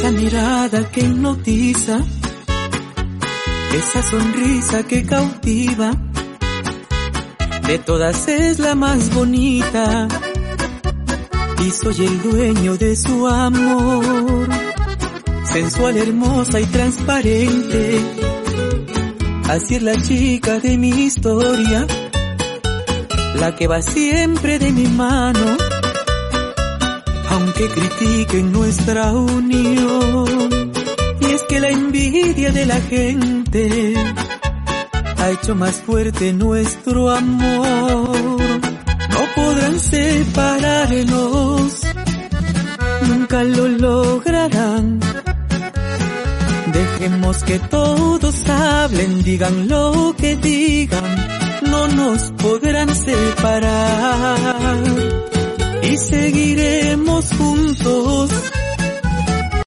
esa mirada que hipnotiza, esa sonrisa que cautiva, de todas es la más bonita, y soy el dueño de su amor. Sensual, hermosa y transparente, así es la chica de mi historia, la que va siempre de mi mano, aunque critiquen nuestra unión. Y es que la envidia de la gente ha hecho más fuerte nuestro amor. No podrán separarnos, nunca lo lograrán. Dejemos que todos hablen, digan lo que digan, no nos podrán separar. Y seguiremos juntos